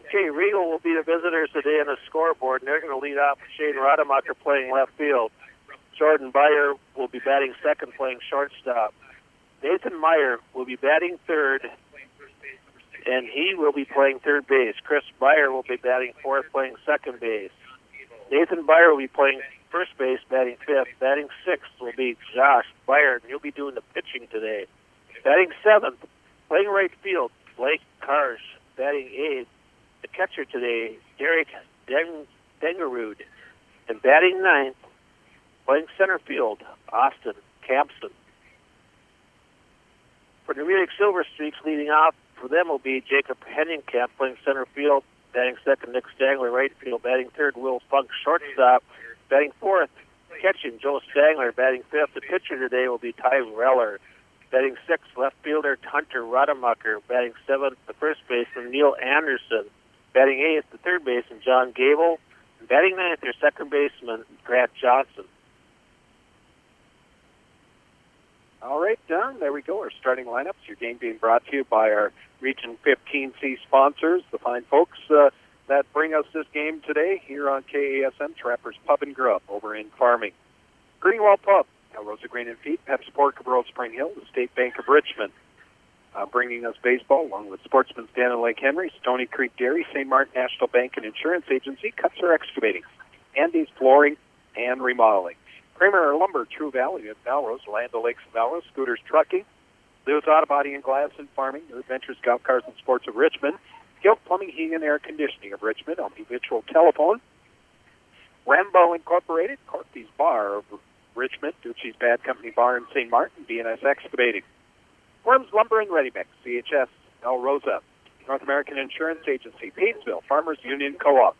Okay, Regal will be the visitors today on the scoreboard, and they're going to lead off with Shane Rademacher playing left field. Jordan Beyer will be batting second, playing shortstop. Nathan Meyer will be batting third, and he will be playing third base. Chris Beyer will be batting fourth, playing second base. Nathan Beyer will be playing first base, batting fifth. Batting sixth will be Josh Beyer, and he'll be doing the pitching today. Batting seventh, playing right field, Blake Karsh. Batting eighth, the catcher today, Derek Dengerud. And batting ninth, playing center field, Austin Campson. For the Munich Silver Streaks, leading off for them will be Jacob Henningkamp playing center field, batting second, Nick Stangler right field, batting third, Will Funk shortstop, batting fourth, catching Joe Stangler, batting fifth. The pitcher today will be Ty Reller. Batting sixth, left fielder Hunter Rademacher. Batting seventh, the first baseman Neil Anderson. Batting eighth, the third baseman John Gable. And batting ninth, their second baseman Grant Johnson. All right, Don, there we go. Our starting lineups. Your game being brought to you by our Region 15C sponsors, the fine folks that bring us this game today here on KASM, Trappers Pub and Grub over in Farming. Greenwell Pub, El Rosa Grain and Feed, Pep Sport, Cabral Spring Hill, the State Bank of Richmond. Bringing us baseball, along with Sportsman's Dan and Lake Henry, Stony Creek Dairy, St. Martin National Bank and Insurance Agency, Cutsar Excavating, Andy's Flooring and Remodeling. Kramer Lumber, True Valley at Melrose, Land O'Lakes at Melrose, Scooters Trucking, Lewis Auto Body and Glass and Farming, New Adventures Golf Cars and Sports of Richmond, Gilt Plumbing, Heating and Air Conditioning of Richmond, LP Mitchell Telephone, Rambo Incorporated, Corky's Bar of Richmond, Ducci's Bad Company Bar in St. Martin, BNS Excavating, Worms Lumber and Ready Mix, CHS, El Rosa, North American Insurance Agency, Painesville, Farmers Union Co-op,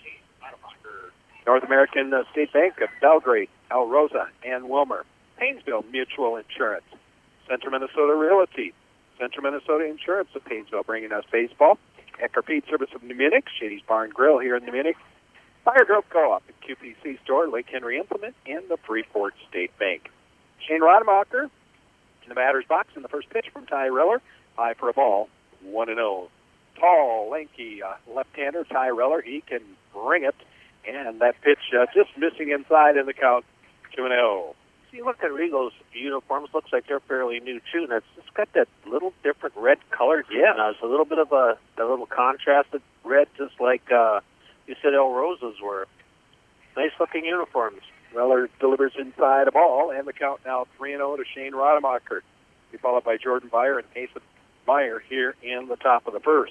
North American State Bank of Belgrade, El Rosa, and Wilmer, Painesville Mutual Insurance, Central Minnesota Realty, Central Minnesota Insurance of Painesville, bringing us baseball, Ecker Pete Service of New Munich, Shady's Bar and Grill here in New Munich, Fire Grove Co-op, the QPC Store, Lake Henry Implement, and the Freeport State Bank. Shane Rademacher in the batter's box in the first pitch from Ty Reller, high for a ball, 1-0. Tall, lanky left-hander Ty Reller, he can bring it, and that pitch just missing inside in the count, 2-0. See, look at Regal's uniforms. Looks like they're fairly new, too. And it's got that little different red color. Yeah. It's a little bit of a little contrasted red, just like you said El Rosa's were. Nice-looking uniforms. Reller delivers inside a ball, and the count now 3-0 to Shane Rademacher. Be followed by Jordan Beyer and Nathan Meyer here in the top of the first.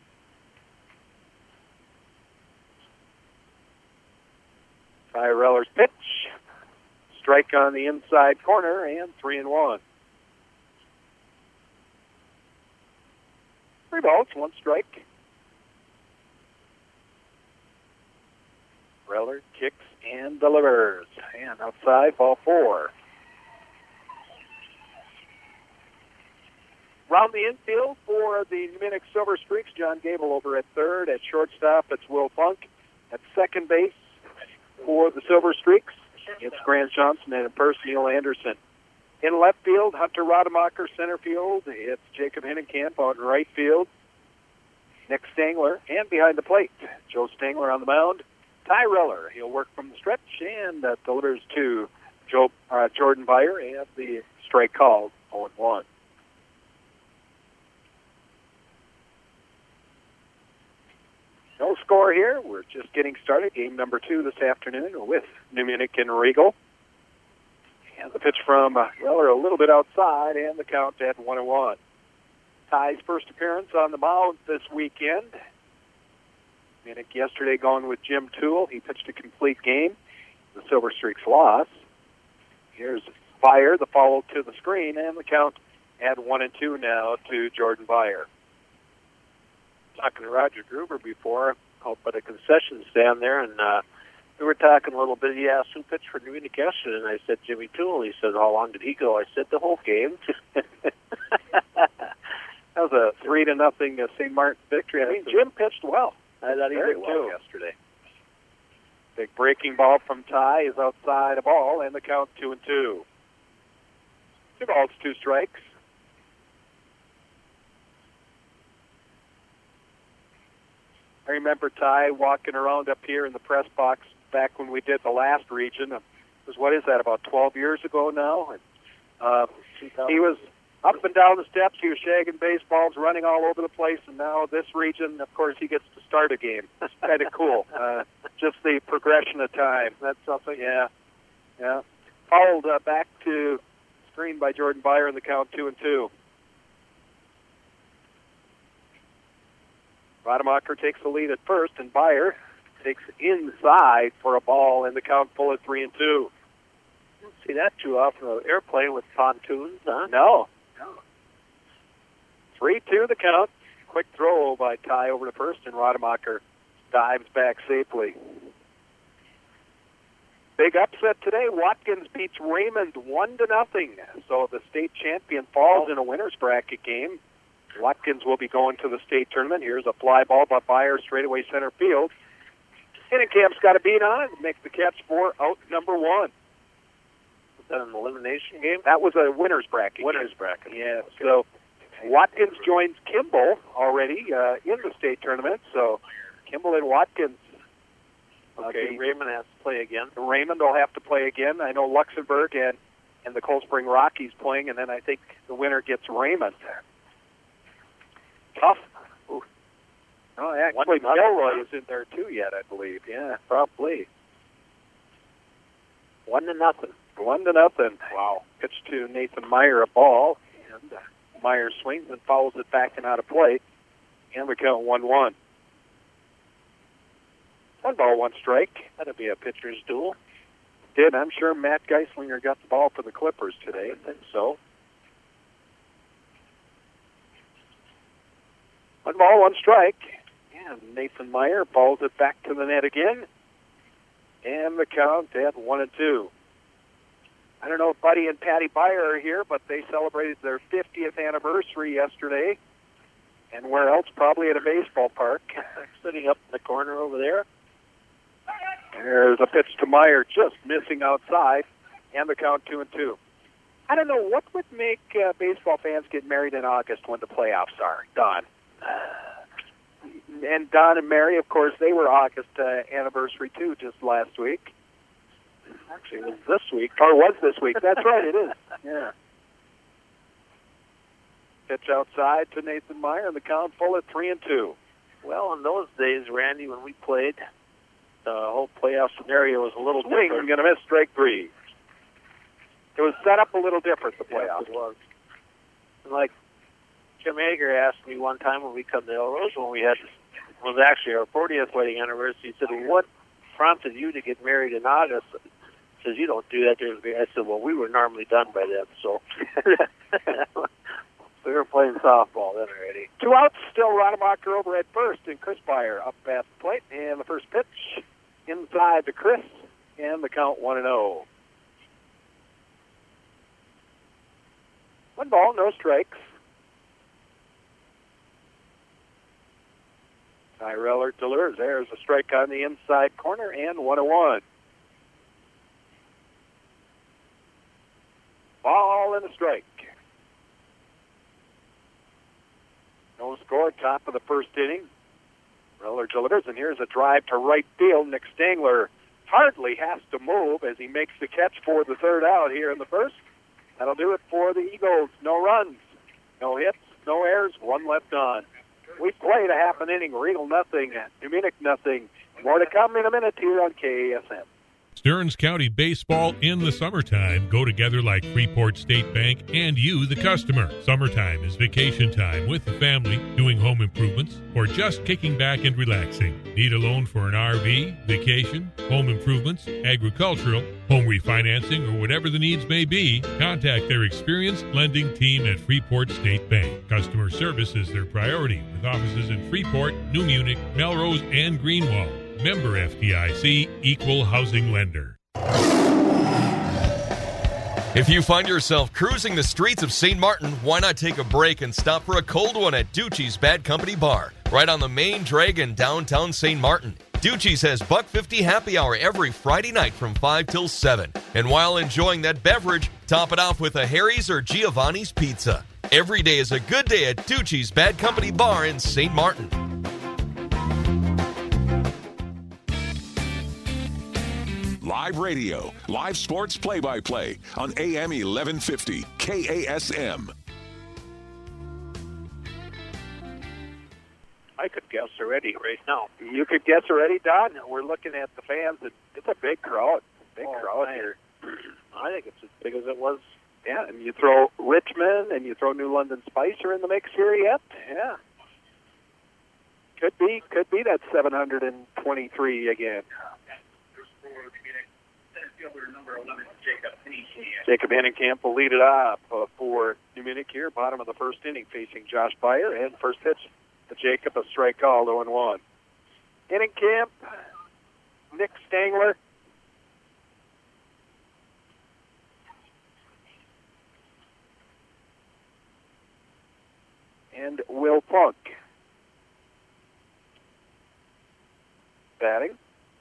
Ty Reller's pitch. Strike on the inside corner, and 3-1. 3 balls, 1 strike. Reller kicks and delivers. And outside, ball 4. Round the infield for the New Munich Silver Streaks, John Gable over at third. At shortstop, it's Will Funk. At second base for the Silver Streaks, it's Grant Johnson, and at first, Neil Anderson. In left field, Hunter Rademacher. Center field, it's Jacob Henningkamp. On right field, Nick Stangler. And behind the plate, Joe Stangler on the mound. Ty Reller, he'll work from the stretch and delivers to Jordan Beyer, and the strike called 0-1. No score here. We're just getting started. Game number 2 this afternoon with New Munich and Regal. And the pitch from Reller a little bit outside, and the count at 1-1. Ty's first appearance on the mound this weekend. Munich yesterday going with Jim Toole. He pitched a complete game. The Silver Streaks lost. Here's Beyer, the follow to the screen, and the count at 1-2 now to Jordan Beyer. Talking to Roger Gruber before, out by the concession stand there, and we were talking a little bit. He asked who pitched for New Munich yesterday, and I said Jimmy Toole. He said, how long did he go? I said, the whole game. That was a 3-0 St. Martin victory. I mean, Jim pitched well. I thought he Very did well too. yesterday. Big breaking ball from Ty is outside a ball, and the count 2-2. 2 balls, 2 strikes. I remember Ty walking around up here in the press box back when we did the last region. It was, what is that, about 12 years ago now? And he was up and down the steps. He was shagging baseballs, running all over the place. And now this region, of course, he gets to start a game. It's kind of cool. Just the progression of time. That's something. Yeah. Fouled back to screen by Jordan Byer in the count 2-2. Rademacher takes the lead at first, and Byer takes inside for a ball in the count full at 3-2. Don't see that too often. An airplane with pontoons, huh? No. 3-2 the count. Quick throw by Ty over to first, and Rademacher dives back safely. Big upset today. Watkins beats Raymond 1-0. So the state champion falls in a winner's bracket game. Watkins will be going to the state tournament. Here's a fly ball by Byer straightaway center field. Hinnenkamp's got a beat on it. Makes the catch for out number 1. Was that an elimination game? That was a winner's bracket. Winner's bracket. Yeah. So Watkins joins Kimball already in the state tournament. So Kimball and Watkins. Okay, Raymond has to play again. Raymond will have to play again. I know Luxembourg and the Cold Spring Rockies playing, and then I think the winner gets Raymond. Tough. Ooh. Oh, actually, Milroy is in there too yet, I believe. Yeah, probably. 1-0. 1-0. Wow. Pitch to Nathan Meyer, a ball, and Meyer swings and fouls it back and out of play, and we count 1-1. 1 ball, 1 strike. That'll be a pitcher's duel. I'm sure Matt Geislinger got the ball for the Clippers today. I think so. 1 ball, 1 strike. And Nathan Meyer balls it back to the net again. And the count at 1-2. I don't know if Buddy and Patty Byer are here, but they celebrated their 50th anniversary yesterday. And where else? Probably at a baseball park. Sitting up in the corner over there. There's a pitch to Meyer, just missing outside, and the count 2-2. I don't know what would make baseball fans get married in August when the playoffs are. Don. And Don and Mary, of course, they were August anniversary too, just last week. Actually, it was this week. Or was this week. That's right, it is. Yeah. Pitch outside to Nathan Meyer, and the count full at 3-2. Well, in those days, Randy, when we played, the whole playoff scenario was a little Swing, different. going to miss strike 3. It was set up a little different, the playoffs. Yes, it was. And like Jim Hager asked me one time when we come to El Rose, when we had, it was actually our 40th wedding anniversary, he said, what prompted you to get married in August? He says, you don't do that. I said, well, we were normally done by then, so. We were playing softball then already. 2 outs, still Rademacher over at first, and Chris Byer up at the plate. And the first pitch inside to Chris, and the count 1-0. 1 ball, no strikes. Tyrell Delurs, there's a strike on the inside corner, and 1-1. Ball and a strike. No score, top of the first inning. Reller delivers, and here's a drive to right field. Nick Stangler hardly has to move as he makes the catch for the 3rd out here in the first. That'll do it for the Eagles. No runs, no hits, no errors, 1 left on. We played a half an inning. Riedel nothing, New Munich nothing. More to come in a minute here on KASM. Stearns County baseball in the summertime go together like Freeport State Bank and you, the customer. Summertime is vacation time with the family, doing home improvements, or just kicking back and relaxing. Need a loan for an RV, vacation, home improvements, agricultural, home refinancing, or whatever the needs may be? Contact their experienced lending team at Freeport State Bank. Customer service is their priority, with offices in Freeport, New Munich, Melrose, and Greenwald. Member FDIC, Equal Housing Lender. If you find yourself cruising the streets of St. Martin, why not take a break and stop for a cold one at Ducci's Bad Company Bar, right on the main drag in downtown St. Martin. Ducci's has $1.50 happy hour every Friday night from 5 till 7. And while enjoying that beverage, top it off with a Harry's or Giovanni's pizza. Every day is a good day at Ducci's Bad Company Bar in St. Martin. Live radio, live sports play-by-play on AM 1150 KASM. I could guess already right now. You could guess already, Don? We're looking at the fans, and it's a big crowd. Big crowd here. I think it's as big as it was. Yeah, and you throw Richmond and you throw New London Spicer in the mix here yet? Yeah. Could be that 723 again. Jacob Hennenkamp will lead it off for New Munich here, bottom of the first inning, facing Josh Beyer, and first pitch to Jacob, a strike call, 0-1. Hennenkamp, Nick Stangler. And Will Funk. Batting.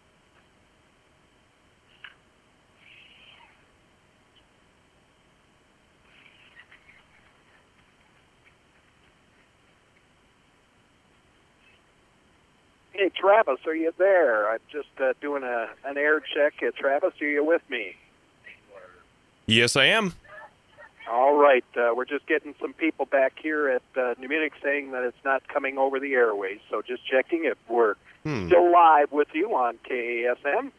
Hey, Travis, are you there? I'm just doing an air check. Travis, are you with me? Yes, I am. All right. We're just getting some people back here at New Munich saying that it's not coming over the airways. So just checking if we're still live with you on KASM.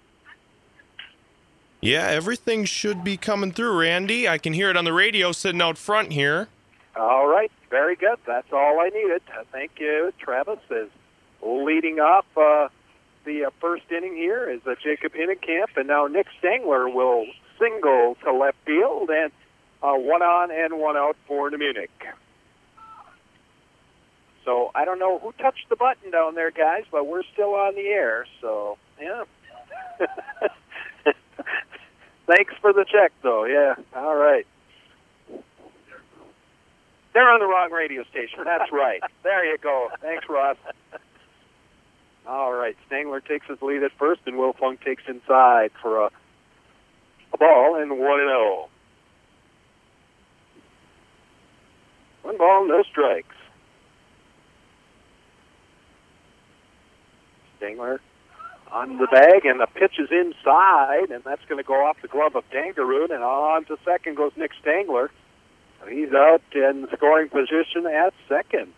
Yeah, everything should be coming through, Randy. I can hear it on the radio sitting out front here. All right. Very good. That's all I needed. Thank you, Travis. Is leading off the first inning here is Jacob Hennenkamp, and now Nick Stangler will single to left field, and 1 on and 1 out for New Munich. So I don't know who touched the button down there, guys, but we're still on the air, so yeah. Thanks for the check, though, yeah. All right. They're on the wrong radio station. That's right. There you go. Thanks, Ross. All right. Stangler takes his lead at first, and Will Funk takes inside for a ball and 1-0. 1 ball, no strikes. Stangler on the bag, and the pitch is inside, and that's going to go off the glove of Dangerud, and on to second goes Nick Stangler. He's out in scoring position at second.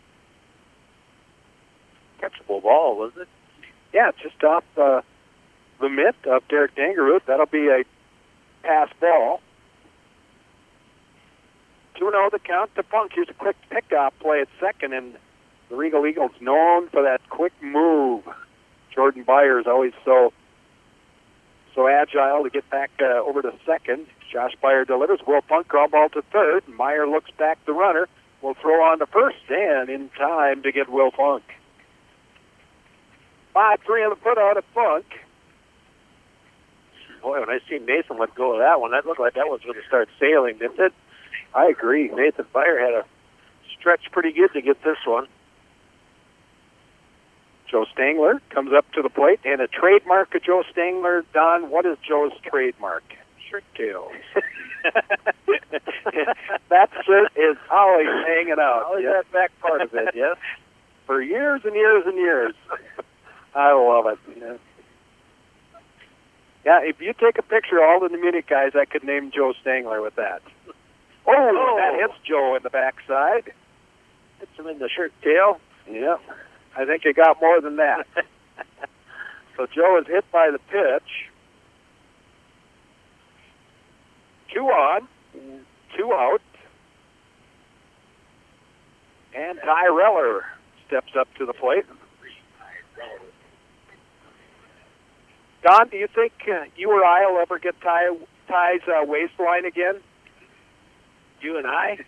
Catchable ball, was it? Yeah, just off the mitt of Derek Dangerud. That'll be a pass ball. 2-0 the count to Funk. Here's a quick pickoff play at second, and the Regal Eagles known for that quick move. Jordan Beyer is always so agile to get back over to second. Josh Beyer delivers. Will Funk ground ball to third. Meyer looks back the runner. Will throw on to first, and in time to get Will Funk. 5-3 on the put out of Funk. Boy, when I see Nathan let go of that one, that looked like that was going to start sailing, didn't it? I agree. Nathan Beyer had a stretch pretty good to get this one. Joe Stangler comes up to the plate, and a trademark of Joe Stangler. Don, what is Joe's trademark? Shirt tails. That shirt is always hanging out. Always that back part of it, yes? For years and years and years. I love it. Yeah, if you take a picture of all the New Munich guys, I could name Joe Stangler with that. Oh, that hits Joe in the backside. Hits him in the shirt tail. Yeah, I think it got more than that. So Joe is hit by the pitch. 2 on, 2 out. And Ty Reller steps up to the plate. Don, do you think you or I will ever get Ty's waistline again? You and I?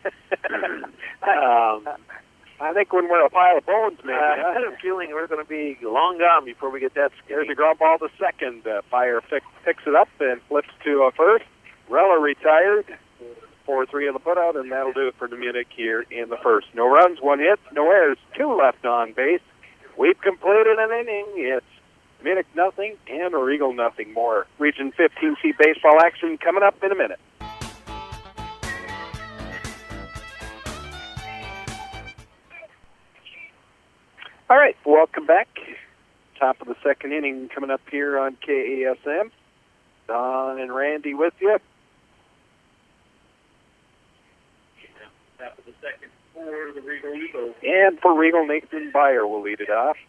I think when we're a pile of bones, maybe. I had a feeling we're going to be long gone before we get that skinny. There's a ground ball to second. Beyer picks it up and flips to first. Reller retired. 4-3 on the putout, and that'll do it for New Munich here in the first. No runs, 1 hit, no errors, 2 left on base. We've completed an inning. It's Munich nothing and Regal nothing. More Region 15C baseball action coming up in a minute. All right, welcome back. Top of the second inning coming up here on KASM. Don and Randy with you. Top of the second for the Regal Eagles. And for Regal, Nathan Beyer will lead it off.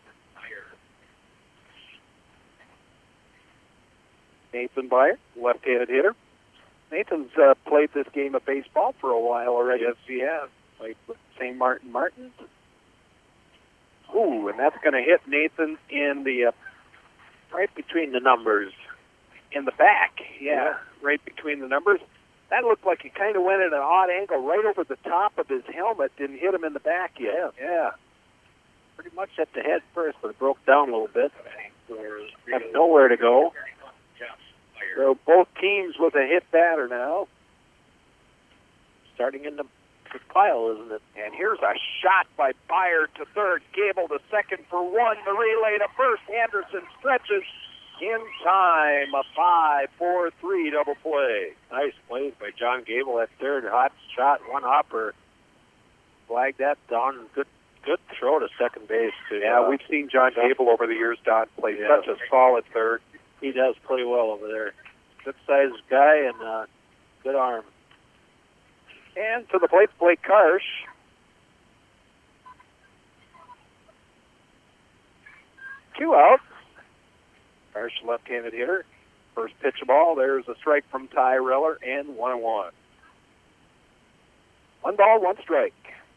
Nathan Beyer, left-handed hitter. Nathan's played this game of baseball for a while already. Yes, he has. Played with St. Martin. Ooh, and that's going to hit Nathan in the Right between the numbers. in the back. Yeah, right between the numbers. That looked like he kind of went at an odd angle right over the top of his helmet. Didn't hit him in the back yet. Yeah. Pretty much at the head first, but it broke down a little bit. Have nowhere to go. So both teams with a hit batter now. Starting in the pile, isn't it? And here's a shot by Beyer to third. Gable to second for one. The relay to first. Anderson stretches in time. A 5-4-3 double play. Nice play by John Gable at third. Hot shot, one hopper. Flagged that down. Good throw to second base. We've seen John Gable over the years, Don, play such a solid third. He does play well over there. Good-sized guy and good arm. And to the plate, Blake Karsh. Two out. Karsh, left-handed hitter. First pitch of ball. There's a strike from Ty Reller and 1-1. 1 ball, 1 strike.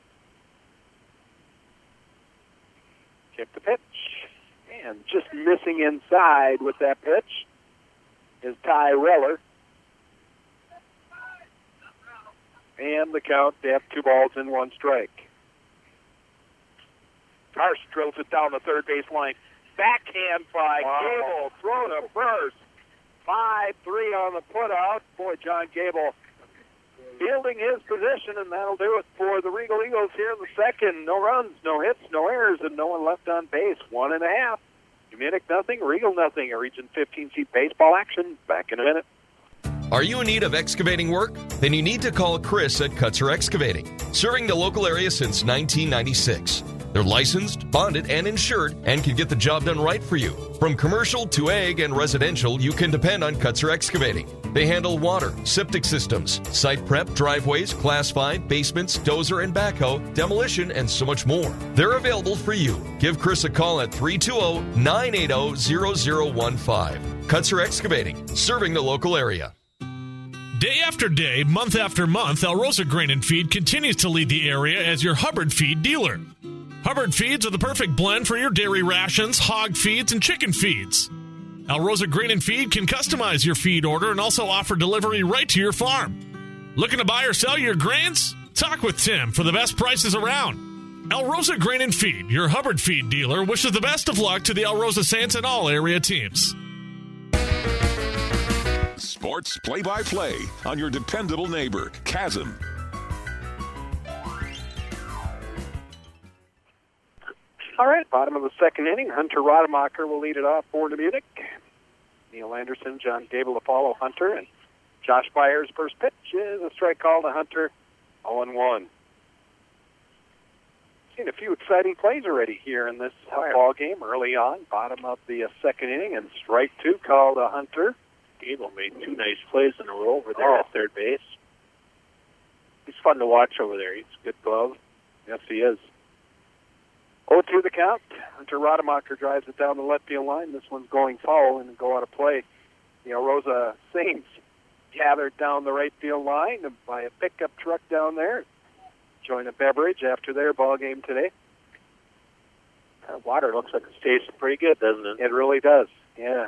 Check the pitch. And just missing inside with that pitch is Ty Reller. And the count, they have 2 balls and 1 strike. Karsh drills it down the third base line. Backhand by Gable. Throw to first. 5-3 on the putout. Boy, John Gable fielding his position, and that'll do it for the Regal Eagles here in the second. No runs, no hits, no errors, and no one left on base. 1.5. Munich nothing, Regal nothing. A Region 15 seat baseball action. Back in a minute. Are you in need of excavating work? Then you need to call Chris at Kutzer Excavating, serving the local area since 1996. They're licensed, bonded, and insured, and can get the job done right for you. From commercial to ag and residential, you can depend on Kutzer Excavating. They handle water, septic systems, site prep, driveways, Class 5, basements, dozer and backhoe, demolition, and so much more. They're available for you. Give Chris a call at 320-980-0015. Kutzer Excavating, serving the local area. Day after day, month after month, El Rosa Grain and Feed continues to lead the area as your Hubbard feed dealer. Hubbard feeds are the perfect blend for your dairy rations, hog feeds, and chicken feeds. El Rosa Grain and Feed can customize your feed order and also offer delivery right to your farm. Looking to buy or sell your grains? Talk with Tim for the best prices around. El Rosa Grain and Feed, your Hubbard feed dealer, wishes the best of luck to the El Rosa Saints and all area teams. Sports play-by-play on your dependable neighbor, Chasm. All right, bottom of the second inning. Hunter Rademacher will lead it off for Munich. Neil Anderson, John Gable to follow Hunter, and Josh Byers' first pitch is a strike call to Hunter, 0-1. Seen a few exciting plays already here in this ball game early on. Bottom of the second inning, and strike 2 called to Hunter. Gable made 2 nice plays in a row over there at third base. He's fun to watch over there. He's a good glove. Yes, he is. 0-2 the count. Hunter Rademacher drives it down the left field line. This one's going foul and go out of play. The El Rosa Saints gathered down the right field line by a pickup truck down there. Join a beverage after their ball game today. That water looks like it's tasting pretty good, doesn't it? It really does, yeah.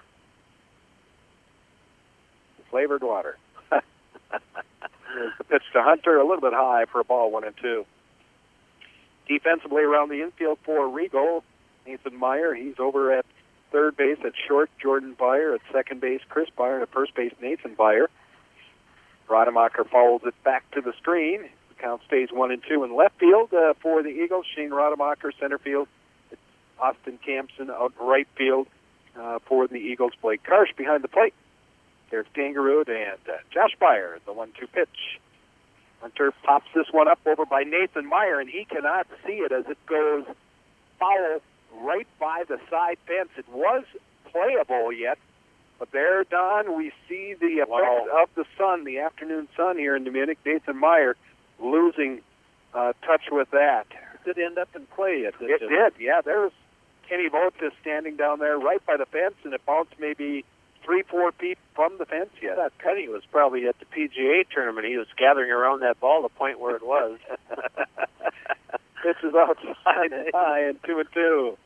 Flavored water. The pitch to Hunter, a little bit high for a ball, 1-2. Defensively around the infield for Regal, Nathan Meyer. He's over at third base at short. Jordan Beyer at second base. Chris Beyer at first base. Nathan Beyer. Rademacher follows it back to the screen. The count stays 1-2 in left field for the Eagles. Shane Rademacher, center field. It's Austin Campson out right field for the Eagles. Blake Karsh behind the plate. There's Dangerud and Josh Beyer, the 1-2 pitch. Hunter pops this one up over by Nathan Meyer, and he cannot see it as it goes foul right by the side fence. It was playable yet, But there, Don, we see the effect of the sun, the afternoon sun here in Niminik. Nathan Meyer losing touch with that. Did end up in play? It did, yeah. There's Kenny Vogt just standing down there right by the fence, and it bounced maybe 3-4 feet from the fence yet. That Kenny was probably at the PGA tournament. He was gathering around that ball to point where it was. Pitch is outside high and 2-2.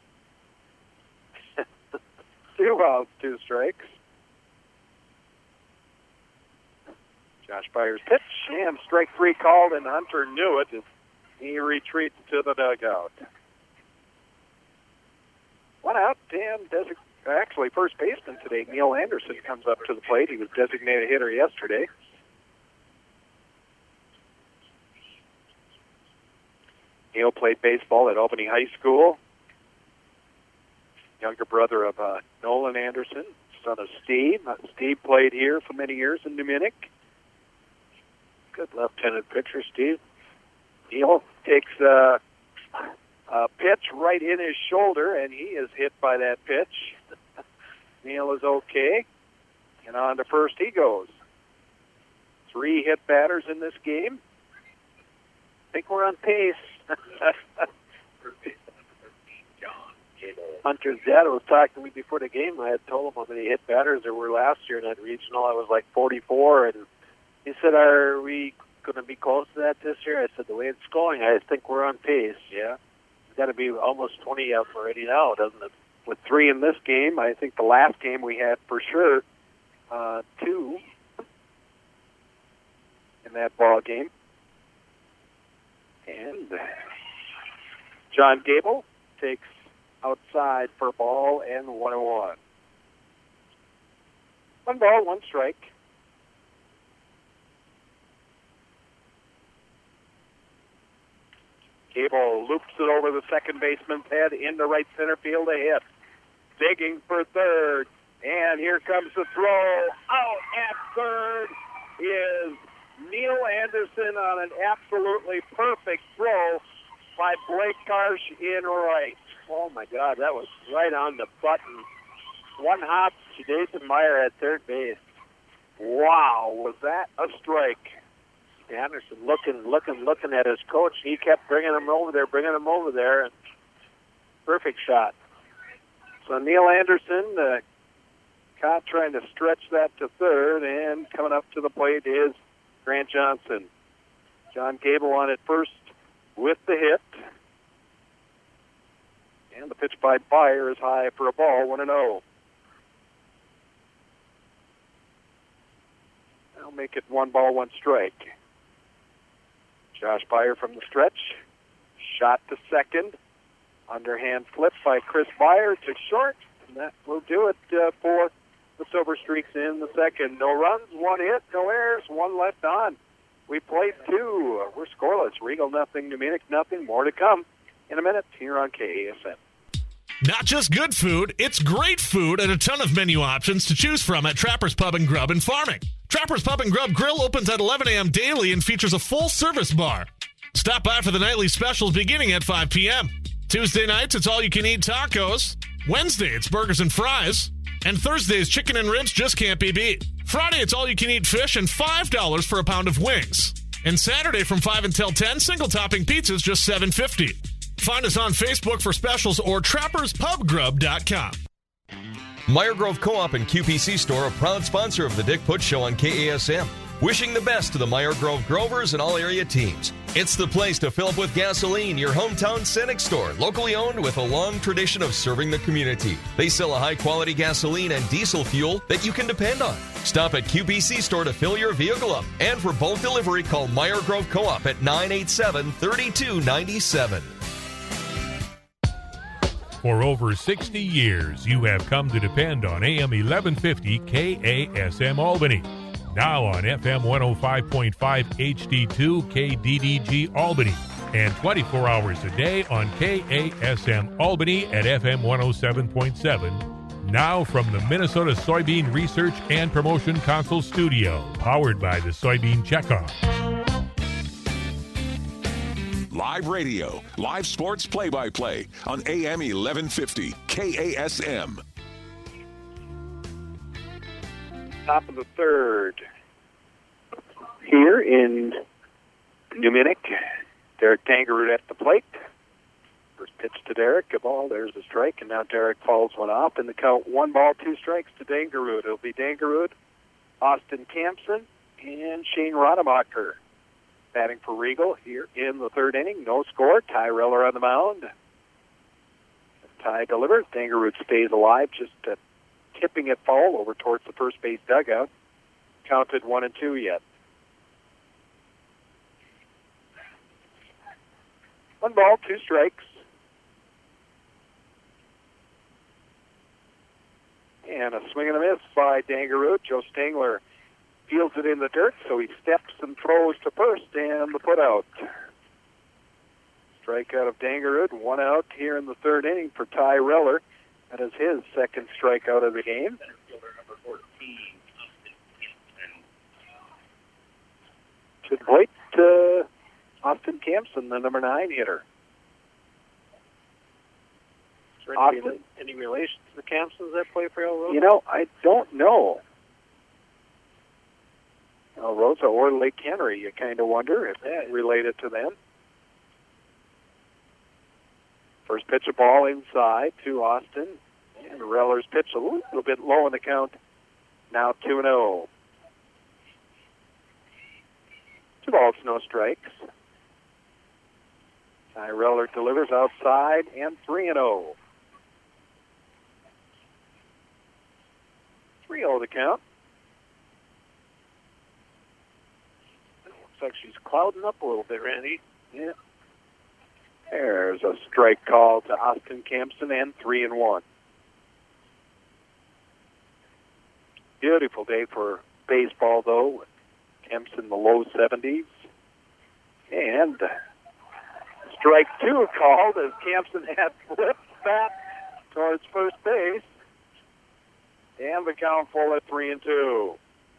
2 outs, 2 strikes. Josh Byers' pitch, and strike 3 called, and Hunter knew it as he retreats to the dugout. 1 out, and actually first baseman today, Neil Anderson, comes up to the plate. He was designated hitter yesterday. Neil played baseball at Albany High School. Younger brother of Nolan Anderson, son of Steve. Steve played here for many years in Niminik. Good left-handed pitcher, Steve. Neil takes a pitch right in his shoulder, and he is hit by that pitch. Neil is okay. And on to first he goes. 3 hit batters in this game. I think we're on pace. Hunter's dad was talking to me before the game. I had told him how many hit batters there were last year in that regional. I was like 44, and he said, "Are we going to be close to that this year?" I said, "The way it's going, I think we're on pace." Yeah. It's got to be almost 20 up already now, doesn't it? With 3 in this game, I think the last game we had for sure 2 in that ball game. And John Gable takes outside for a ball and 1-1. 1 ball, 1 strike. Gable loops it over the second baseman's head into right center field, a hit. Digging for third, and here comes the throw. Out at third is Neil Anderson on an absolutely perfect throw by Blake Karsh in right. Oh, my God, that was right on the button. 1 hop to Nathan Meyer at third base. Wow, was that a strike? Anderson looking at his coach. He kept bringing him over there, and perfect shot. So Neil Anderson caught trying to stretch that to third, and coming up to the plate is Grant Johnson. John Gable on at first with the hit. And the pitch by Byer is high for a ball, 1-0. That'll make it 1 ball, 1 strike. Josh Byer from the stretch. Shot to second. Underhand flip by Chris Byer to short. And that will do it for the Silver Streaks in the second. No runs, 1 hit, no errors, 1 left on. We played 2. We're scoreless. Regal nothing, Niminik nothing. More to come in a minute here on KASM. Not just good food, it's great food and a ton of menu options to choose from at Trapper's Pub and Grub in Farming. Trapper's Pub and Grub Grill opens at 11 a.m. daily and features a full-service bar. Stop by for the nightly specials beginning at 5 p.m. Tuesday nights, it's all-you-can-eat tacos. Wednesday, it's burgers and fries. And Thursdays, chicken and ribs just can't be beat. Friday, it's all-you-can-eat fish and $5 for a pound of wings. And Saturday from 5 until 10, single-topping pizzas just $7.50. Find us on Facebook for specials or trapperspubgrub.com. Meyer Grove Co-op and QPC Store, a proud sponsor of the Dick Putz Show on KASM. Wishing the best to the Meyer Grove Grovers and all area teams. It's the place to fill up with gasoline, your hometown Cenex store, locally owned with a long tradition of serving the community. They sell a high-quality gasoline and diesel fuel that you can depend on. Stop at QPC Store to fill your vehicle up. And for bulk delivery, call Meyer Grove Co-op at 987-3297. For over 60 years, you have come to depend on AM 1150 KASM Albany. Now on FM 105.5 HD2 KDDG Albany. And 24 hours a day on KASM Albany at FM 107.7. Now from the Minnesota Soybean Research and Promotion Council Studio. Powered by the Soybean Checkoff. Live radio, live sports play-by-play on AM 1150 KASM. top of the third. Here in New Munich, Derek Dangerud at the plate. First pitch to Derek, a ball, there's a strike, and now Derek fouls one off in the count. 1 ball, 2 strikes to Dangerud. It'll be Dangerud, Austin Campson, and Shane Rademacher batting for Regal here in the third inning. No score. Ty Reller on the mound. Ty delivers. Dangerud stays alive, just tipping it foul over towards the first base dugout. Counted 1-2 yet. 1 ball, 2 strikes. And a swing and a miss by Dangerud. Joe Stangler fields it in the dirt, so he steps and throws to first, and the put out. Strikeout of Dangerud, 1 out here in the third inning for Ty Reller. That is his second strikeout of the game. To the plate, Austin Campson, the number 9 hitter. Austin, any relation to the Campsons that play for El Rosa? You know, I don't know. El Rosa or Lake Henry, you kind of wonder if that related to them. First pitch, a ball inside to Austin. And Reller's pitch a little bit low in the count. Now 2-0. 2 balls, no strikes. Ty Reller delivers outside and 3-0. 3-0 the count. Looks like she's clouding up a little bit, Randy. Yeah. There's a strike call to Austin Campson and 3-1. Beautiful day for baseball, though. Temps in the low 70s. And strike 2 called as Campson had flipped back towards first base. And the count full at 3-2.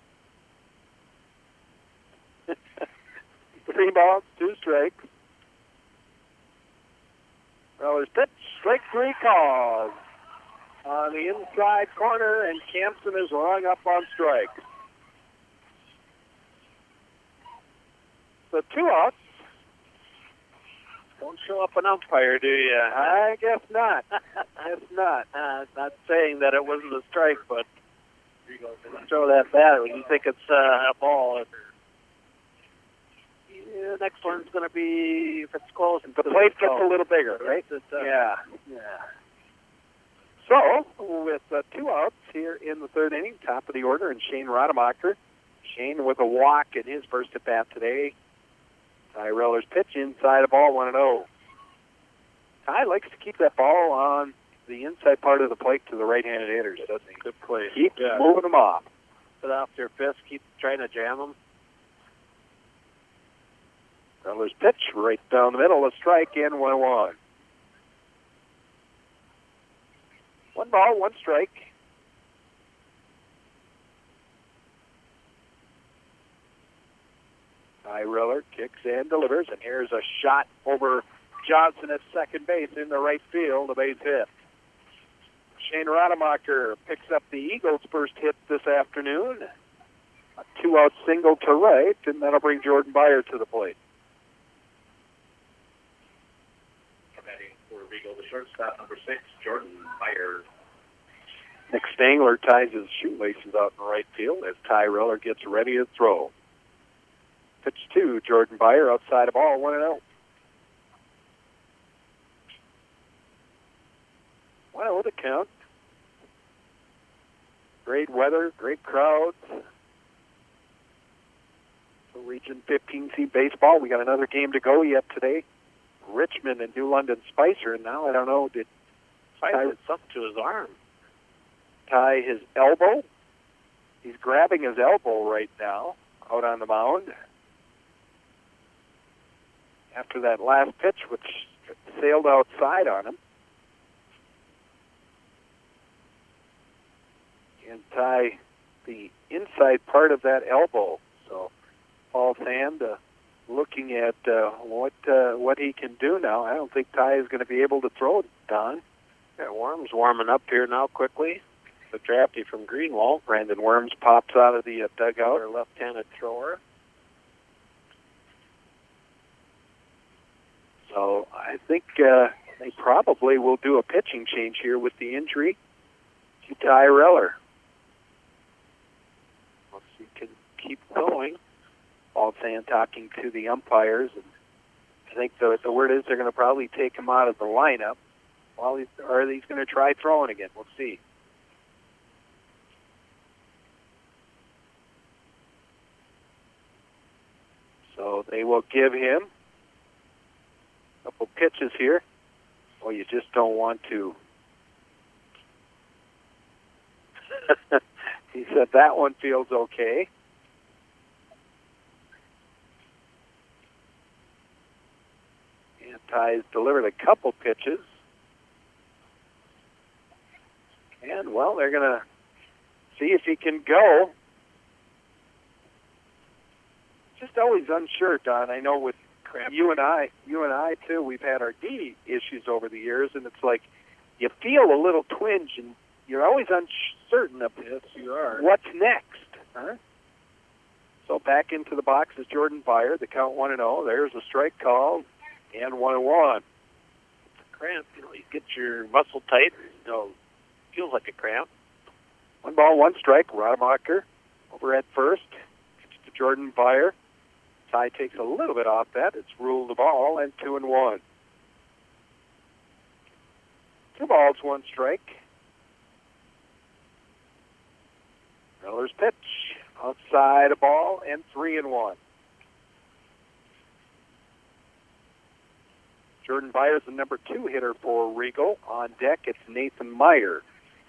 3 balls, 2 strikes. Reller's pitch, strike 3 called. On the inside corner, and Campson is rung up on strike. So 2 outs. Don't show up an umpire, do you? I guess not. Guess not. Not saying that it wasn't a strike, but throw that bat when you think it's a ball. The next one's going to be, if it's close. The plate gets a little bigger, right? Yeah. So, with 2 outs here in the third inning, top of the order, and Shane Rademacher. Shane with a walk in his first at-bat today. Ty Reller's pitch inside a ball, 1-0. Ty likes to keep that ball on the inside part of the plate to the right-handed hitters, doesn't he? Good play. Keep moving them off. Put off their fist, keep trying to jam them. Reller's pitch right down the middle, a strike, in 1-1. 1 ball, 1 strike. Ty Reller kicks and delivers, and here's a shot over Johnson at second base in the right field, a base hit. Shane Rademacher picks up the Eagles' first hit this afternoon. A 2-out single to right, and that'll bring Jordan Byer to the plate. Batting for Regal, the shortstop, number 6, Jordan Byer. Nick Stangler ties his shoelaces out in right field as Ty Reller gets ready to throw. Pitch 2, Jordan Byer outside a ball, 1-0. 1-0 to count. Great weather, great crowds. So Region 15C baseball. We got another game to go yet today. Richmond and New London Spicer. And now I don't know, did Spicer something to his arm? Tie his elbow? He's grabbing his elbow right now out on the mound. After that last pitch, which sailed outside on him. And tie the inside part of that elbow. So Paul Sand looking at what he can do now. I don't think Ty is going to be able to throw it, Don. Yeah, Worm's warming up here now quickly. the draftee from Greenwald. Brandon Worms pops out of the dugout. Our left-handed thrower. So I think they probably will do a pitching change here with the injury to Ty Reller. Let's see, can keep going. All saying, talking to the umpires, and I think the word is they're going to probably take him out of the lineup. Or he's going to try throwing again. We'll see. So they will give him a couple pitches here. Well, you just don't want to. He said that one feels okay. And Ty's delivered a couple pitches. And, well, they're going to see if he can go. Just always unsure, Don. I know with you and I too, we've had our D issues over the years, and it's like you feel a little twinge, and you're always uncertain of what's next. Huh? So back into the box is Jordan Byer. The count 1-0. There's a strike call, and 1-1. Cramp, you get your muscle tight. Feels like a cramp. 1 ball, 1 strike. Rademacher over at first. Pitch to Jordan Byer. Ty takes a little bit off that. It's ruled the ball, and 2-1. 2 balls, 1 strike. Reller's pitch. Outside a ball, and 3-1. Jordan Byer's the number 2 hitter for Regal. On deck, it's Nathan Meyer.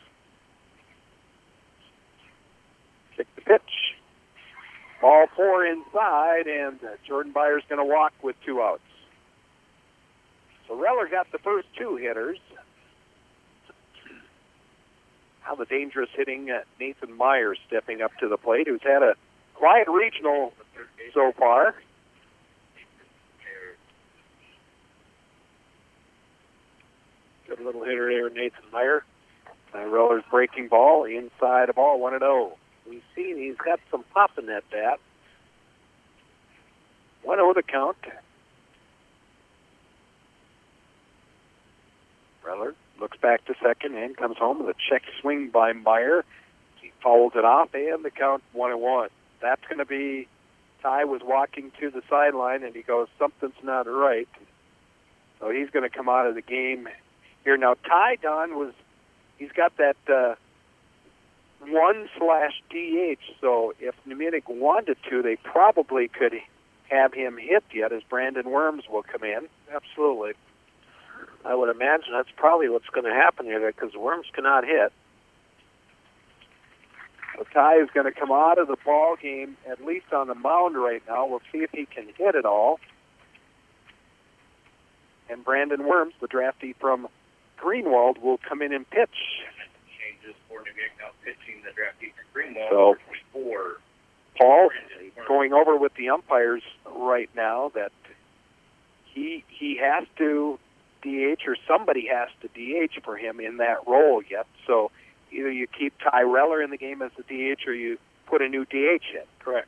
Kick the pitch. Ball 4 inside, and Jordan Byer's going to walk with 2 outs. So Reller got the first 2 hitters. Now the dangerous hitting Nathan Meyer stepping up to the plate, who's had a quiet regional so far. Good little hitter there, Nathan Meyer. Reller's breaking ball, inside a ball, 1-0. We've seen he's got some pop in that bat. 1-0 the count. Reller looks back to second and comes home with a check swing by Meyer. He fouls it off, and the count 1-1. That's going to be, Ty was walking to the sideline, and he goes, something's not right. So he's going to come out of the game here. Now, Ty, Don, he's got that 1/DH, so if Nimitic wanted to, they probably could have him hit yet, as Brandon Worms will come in. Absolutely. I would imagine that's probably what's going to happen here, because Worms cannot hit. So Ty is going to come out of the ball game, at least on the mound right now. We'll see if he can hit it all. And Brandon Worms, the draftee from Greenwald, will come in and pitch. Changes for Nimitic now pitching the draftee from Greenwald. So, for Paul going over with the umpires right now that he has to DH, or somebody has to DH for him in that role yet. So either you keep Ty Reller in the game as the DH, or you put a new DH in. Correct.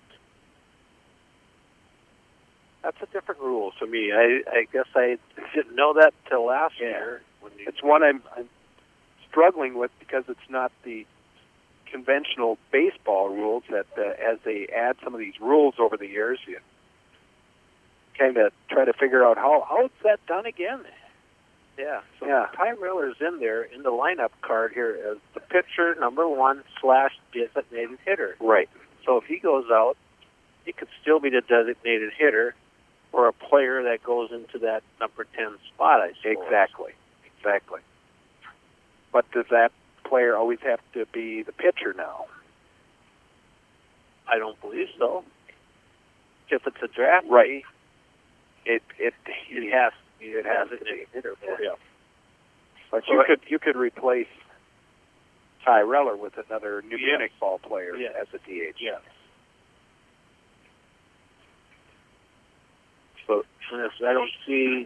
That's a different rule to me. I guess I didn't know that till last year. It's one I'm struggling with, because it's not the conventional baseball rules that as they add some of these rules over the years, you kind of try to figure out how is that done again. Yeah. So yeah. Ty Reller's in there in the lineup card here as the pitcher number 1/designated hitter. Right. So if he goes out, he could still be the designated hitter or a player that goes into that number 10 spot, I suppose. Exactly. But does that player always have to be the pitcher now? I don't believe so. If it's a draft, right? It has a hitter for him. But you could replace Ty Reller with another New Munich ball player as a DH. Yes. So I don't see.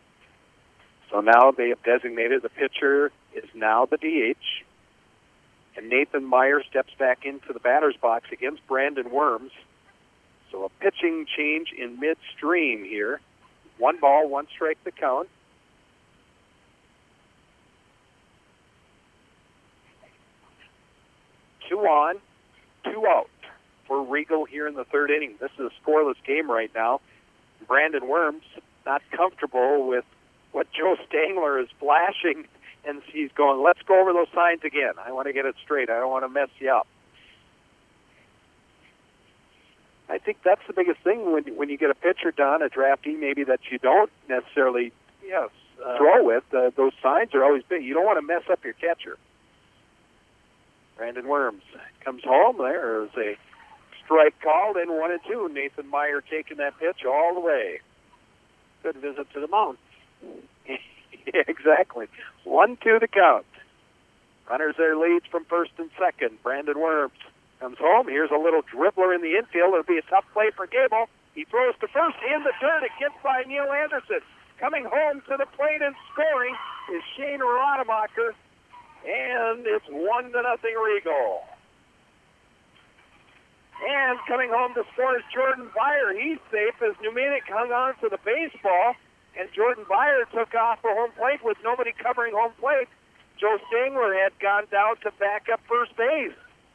So now they have designated the pitcher is now the DH, And Nathan Meyer steps back into the batter's box against Brandon Worms. So a pitching change in midstream here. 1 ball, 1 strike the count. Two on, 2 out for Regal here in the third inning. This is a scoreless game right now. Brandon Worms not comfortable with what Joe Stangler is flashing, and he's going, let's go over those signs again. I want to get it straight. I don't want to mess you up. I think that's the biggest thing when you get a pitcher, Don, a draftee maybe that you don't necessarily throw with. Those signs are always big. You don't want to mess up your catcher. Brandon Worms comes home. There's a strike called in 1-2. Nathan Meyer taking that pitch all the way. Good visit to the mound. Yeah, exactly. 1-2 the count. Runners there leads from first and second. Brandon Worms comes home. Here's a little dribbler in the infield. It'll be a tough play for Gable. He throws to first in the dirt. It gets by Neil Anderson. Coming home to the plate and scoring is Shane Rademacher. And it's 1-0 Regal. And coming home to score is Jordan Byer. He's safe as Numenic hung on to the baseball. And Jordan Byer took off for home plate with nobody covering home plate. Joe Stangler had gone down to back up first base.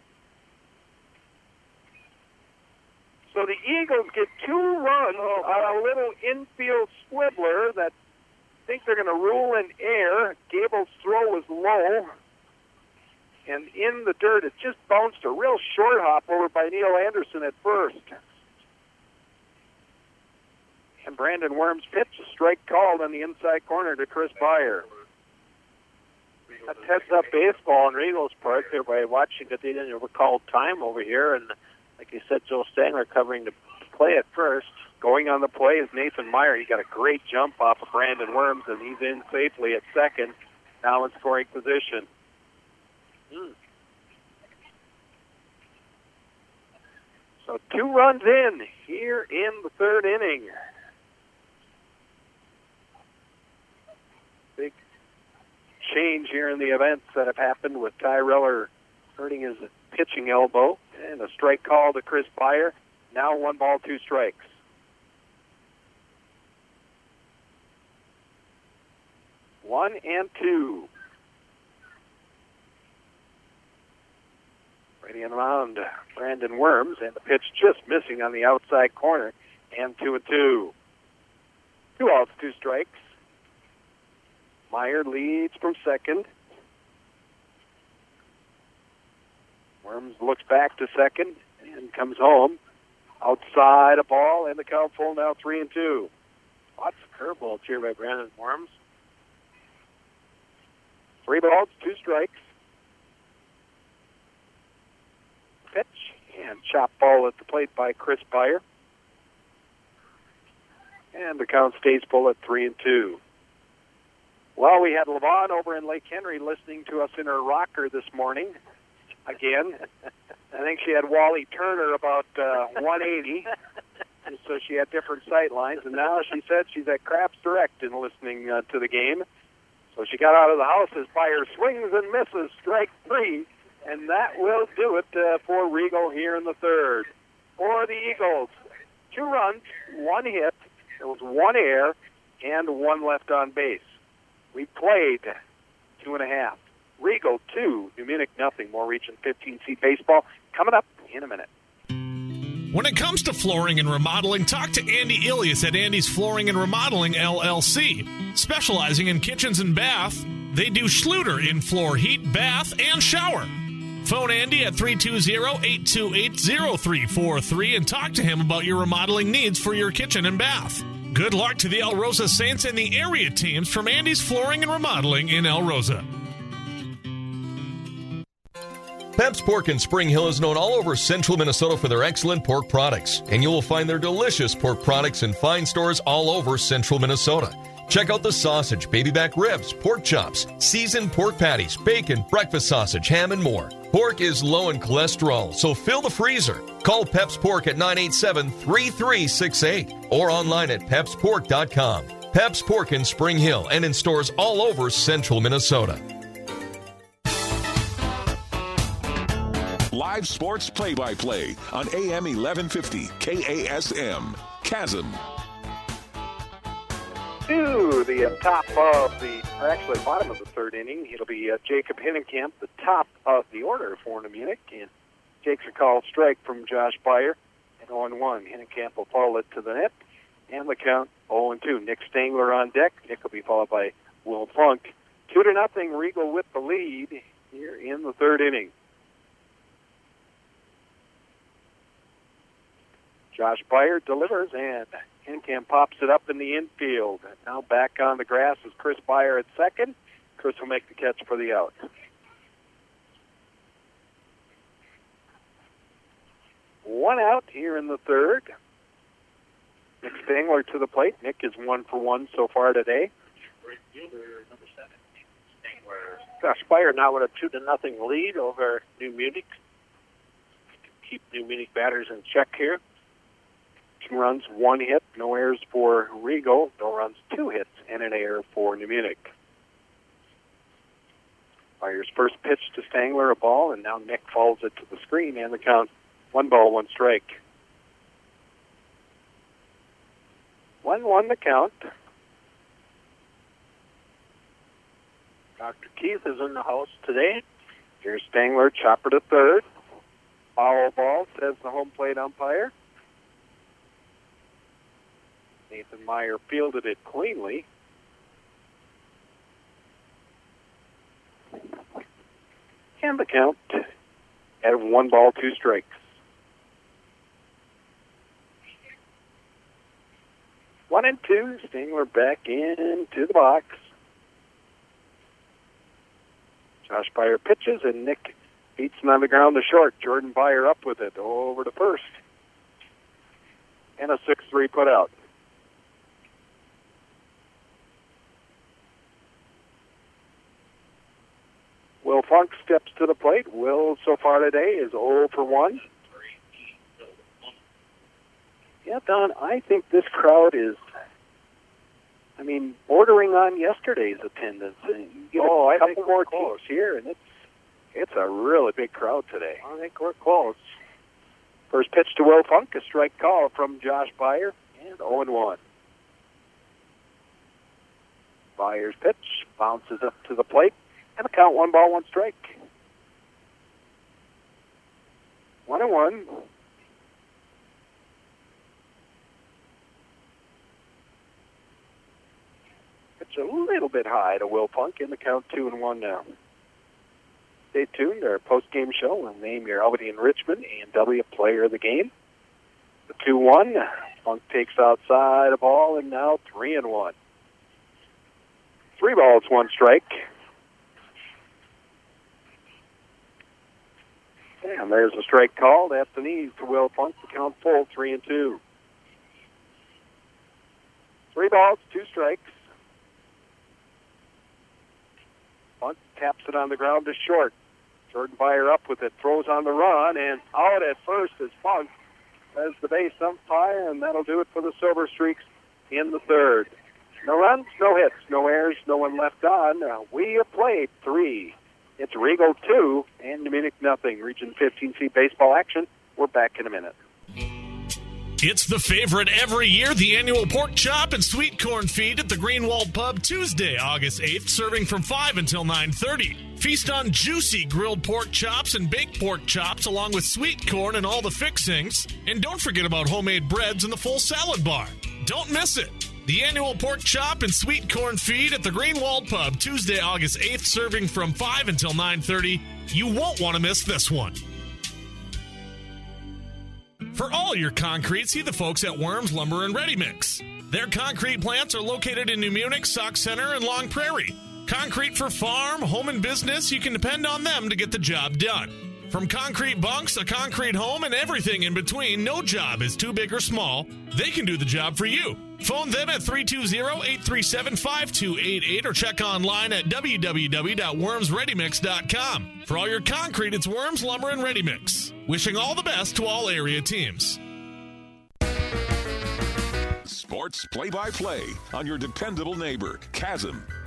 So the Eagles get 2 runs on a little infield squibbler that I think they're going to rule in air. Gable's throw was low. And in the dirt, it just bounced a real short hop over by Neil Anderson at first. And Brandon Worms pitch, a strike called on the inside corner to Chris Byer. That's heads-up baseball on Regal's part. Everybody watching that they didn't recall time over here. And like you said, Joe Stangler covering the play at first. Going on the play is Nathan Meyer. He got a great jump off of Brandon Worms, and he's in safely at second, now in scoring position. So 2 runs in here in the third inning. Big change here in the events that have happened with Ty Reller hurting his pitching elbow. And a strike call to Chris Byer. Now 1 ball, 2 strikes. One and 2. Ready and around Brandon Worms, and the pitch just missing on the outside corner, and 2-2. 2 outs, 2 strikes. Meyer leads from second. Worms looks back to second and comes home. Outside a ball, and the count full now 3-2. Lots of curveballs here by Brandon Worms. 3 balls, 2 strikes. Pitch and chop ball at the plate by Chris Byer. And the count stays full at 3-2. Well, we had Levon over in Lake Henry listening to us in her rocker this morning. Again, I think she had Wally Turner about 180, and so she had different sight lines. And now she said she's at Craps Direct and listening to the game. So she got out of the house as Byer swings and misses, strike 3. And that will do it for Regal here in the third. For the Eagles, 2 runs, 1 hit. There was 1 error and 1 left on base. We played 2.5. Regal 2, Numenic nothing. More Region 15C baseball coming up in a minute. When it comes to flooring and remodeling, talk to Andy Ilias at Andy's Flooring and Remodeling, LLC. Specializing in kitchens and bath, they do Schluter in floor heat, bath, and shower. Phone Andy at 320-828-0343 and talk to him about your remodeling needs for your kitchen and bath. Good luck to the El Rosa Saints and the area teams from Andy's Flooring and Remodeling in El Rosa. Pep's Pork in Spring Hill is known all over central Minnesota for their excellent pork products, and you will find their delicious pork products in fine stores all over central Minnesota. Check out the sausage, baby back ribs, pork chops, seasoned pork patties, bacon, breakfast sausage, ham, and more. Pork is low in cholesterol, so fill the freezer. Call Pep's Pork at 987-3368 or online at pepspork.com. Pep's Pork in Spring Hill and in stores all over central Minnesota. Live sports play-by-play on AM 1150 KASM. Chasm. To the top of bottom of the third inning, it'll be Jacob Hinnenkamp, the top of the order for Munich. And Jake's a called strike from Josh Beyer. And 0-1. Hinnenkamp will follow it to the net. And the count 0-2. Nick Stangler on deck. Nick will be followed by Will Funk. 2-0, Regal with the lead here in the third inning. Josh Beyer delivers, and Hinnenkamp pops it up in the infield. Now back on the grass is Chris Beyer at second. Chris will make the catch for the out. One out here in the third. Nick Stangler to the plate. Nick is 1 for 1 so far today. Right fielder, number 7, Stangler. Josh Beyer now with a 2-0 lead over New Munich. Keep New Munich batters in check here. 2 runs, 1 hit, no errors for Regal. No runs, 2 hits, and an error for New Munich. Beyer's first pitch to Stangler, a ball, and now Nick follows it to the screen, and the count 1 ball, 1 strike. 1-1 the count. Dr. Keith is in the house today. Here's Stangler, chopper to third. Foul ball, says the home plate umpire. Nathan Meyer fielded it cleanly. And the count at 1 ball, 2 strikes. 1-2, Stangler back into the box. Josh Beyer pitches, and Nick beats him on the ground to short. Jordan Beyer up with it over to first. And a 6-3 put out. Will Funk steps to the plate. Will, so far today, is 0 for 1. Yeah, Don, I think this crowd is, bordering on yesterday's attendance. You get a couple more teams here, and it's a really big crowd today. I think we're close. First pitch to Will Funk, a strike call from Josh Beyer, and 0-1. Beyer's pitch bounces up to the plate, and the count 1 ball, 1 strike. 1-1. Pitch a little bit high to Will Funk, in the count 2-1 now. Stay tuned. Our post-game show will name your Albany Richmond A&W player of the game. The 2-1. Funk takes outside a ball, and now 3-1. 3 balls, 1 strike. And there's a strike called at the knees to Will Funk. The count full, 3-2. 3 balls, 2 strikes. Funk taps it on the ground to short. Jordan Beyer up with it, throws on the run, and out at first is Funk as the base umpire, and that'll do it for the Silver Streaks in the third. No runs, no hits, no errors, no one left on. We have played 3. It's Regal 2 and New Munich nothing. Region 15C baseball action. We're back in a minute. It's the favorite every year, the annual pork chop and sweet corn feed at the Greenwald Pub Tuesday, August 8th, serving from 5 until 9:30. Feast on juicy grilled pork chops and baked pork chops along with sweet corn and all the fixings. And don't forget about homemade breads and the full salad bar. Don't miss it. The annual pork chop and sweet corn feed at the Greenwald Pub Tuesday, August 8th, serving from 5 until 9:30. You won't want to miss this one. For all your concrete, see the folks at Worms Lumber and Ready Mix. Their concrete plants are located in New Munich, Sauk Center, and Long Prairie. Concrete for farm, home, and business, you can depend on them to get the job done. From concrete bunks, a concrete home, and everything in between, no job is too big or small. They can do the job for you. Phone them at 320-837-5288 or check online at www.wormsreadymix.com. For all your concrete, it's Worms Lumber and Ready Mix. Wishing all the best to all area teams. Sports play-by-play on your dependable neighbor, Chasm